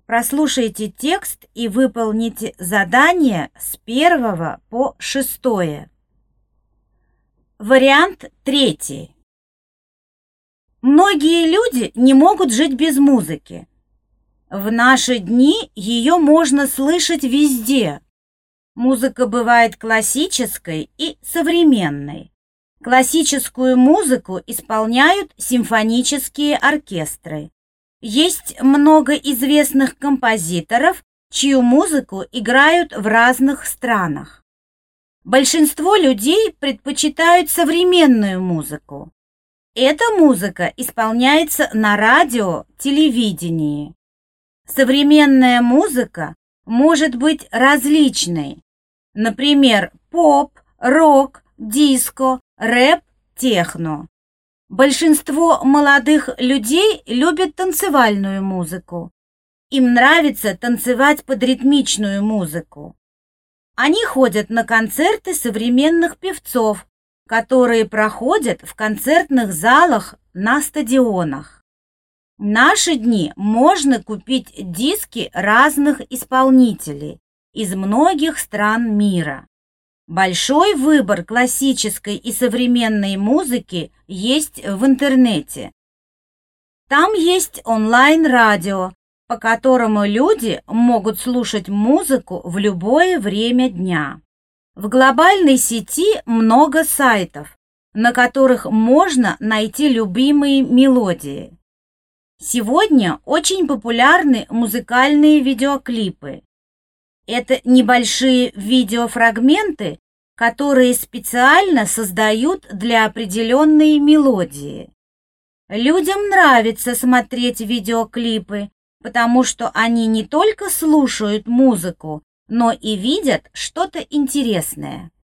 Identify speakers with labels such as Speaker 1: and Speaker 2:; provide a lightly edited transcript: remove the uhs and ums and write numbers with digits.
Speaker 1: Прослушайте текст и выполните задание с 1 по 6. Вариант 3. Многие люди не могут жить без музыки. В наши дни ее можно слышать везде. Музыка бывает классической и современной. Классическую музыку исполняют симфонические оркестры. Есть много известных композиторов, чью музыку играют в разных странах. Большинство людей предпочитают современную музыку. Эта музыка исполняется на радио, телевидении. Современная музыка может быть различной. Например, поп, рок, диско, рэп, техно. Большинство молодых людей любят танцевальную музыку. Им нравится танцевать под ритмичную музыку. Они ходят на концерты современных певцов, которые проходят в концертных залах на стадионах. В наши дни можно купить диски разных исполнителей из многих стран мира. Большой выбор классической и современной музыки есть в интернете. Там есть онлайн-радио, по которому люди могут слушать музыку в любое время дня. В глобальной сети много сайтов, на которых можно найти любимые мелодии. Сегодня очень популярны музыкальные видеоклипы. Это небольшие видеофрагменты, которые специально создают для определенной мелодии. Людям нравится смотреть видеоклипы, потому что они не только слушают музыку, но и видят что-то интересное.